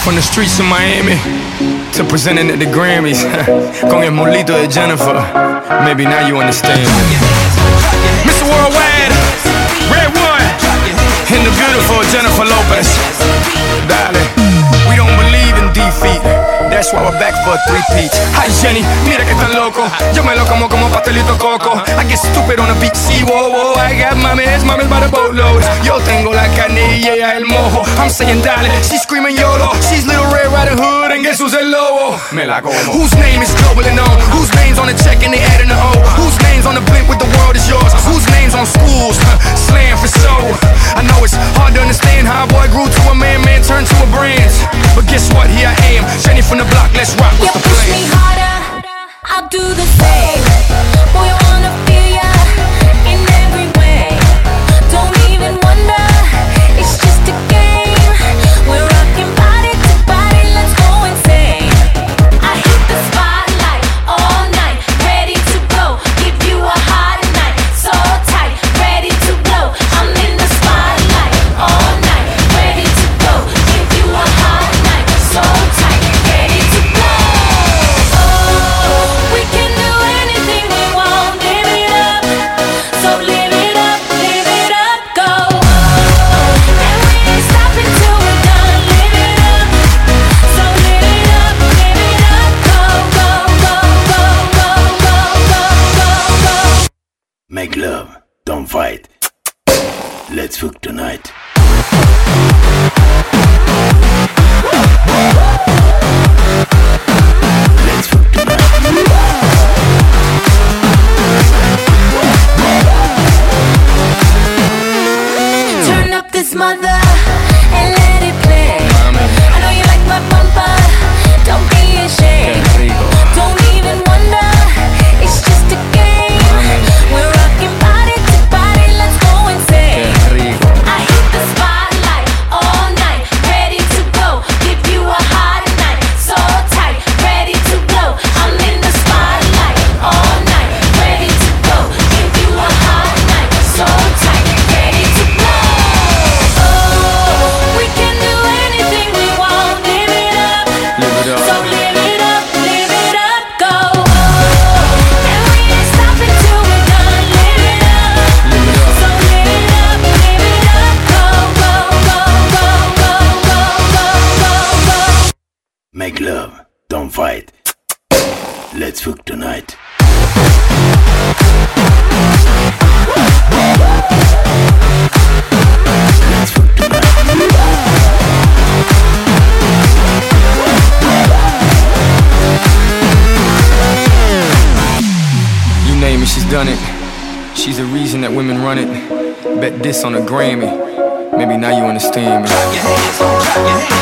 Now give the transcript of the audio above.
From the streets of Miami to presenting at the Grammys con el molito de Jennifer. Maybe now you understand. Mr. Worldwide, Red One, and the beautiful Jennifer Lopez. Dale, we don't believe in defeat. That's why we're back for a three-peat. Hi Jenny, mira que tan loco. Yo me lo como pastelito coco. I get stupid on the beat, see, whoa, whoa. I got mames by the boatload. Yo tengo la carne y ella el mojo. I'm saying dale, she's screaming YOLO. She's Little Red Riding Hood and guess who's el lobo? Me la como. Whose name is globally known? Whose name's on the check and they adding the O? Whose name's on the blimp with the world is yours? Whose name's on schools? Slam for show. I know it's hard to understand how a boy grew to a man turned to a brand. But guess what? Here I am, Jenny from the block. Let's rock with the push me harder, I'll do the same. Boy, I wanna feel ya in every way. Don't even wonder, it's just a game. We're rocking body to body, let's go insane. I hit the spotlight all night, ready to blow. Give you a hot night, so tight, ready to blow. I'm in the spotlight all night, ready to go. Give you a hot night, so tight, ready to blow. We can do anything we want, live it up. So live it up, go. And we ain't stopping till we're done, live it up. So live it up, go, go, go, go, go, go, go, go, go. Make love, don't fight. Let's fuck tonight. Let's fuck tonight. Turn up this mother and let it play. I know you like my bumper, don't be ashamed. Don't even wonder, it's just a game. We're rocking body to body, let's go insane. I hit the spotlight all night, ready to go. Give you a hot night, so tight, ready to blow. I'm in the spotlight all night, ready to go. Give you a hot night, so tight, ready to blow. We can do anything we want, live it up. So live it up, go. And we ain't stopping till we're done, live it up. So live it up, go, go, go, go, go, go, go, go, go. Make love, don't fight. Let's fuck tonight. Let's fuck tonight. You name it, she's done it. She's the reason that women run it. Bet this on a Grammy. Maybe now you understand me.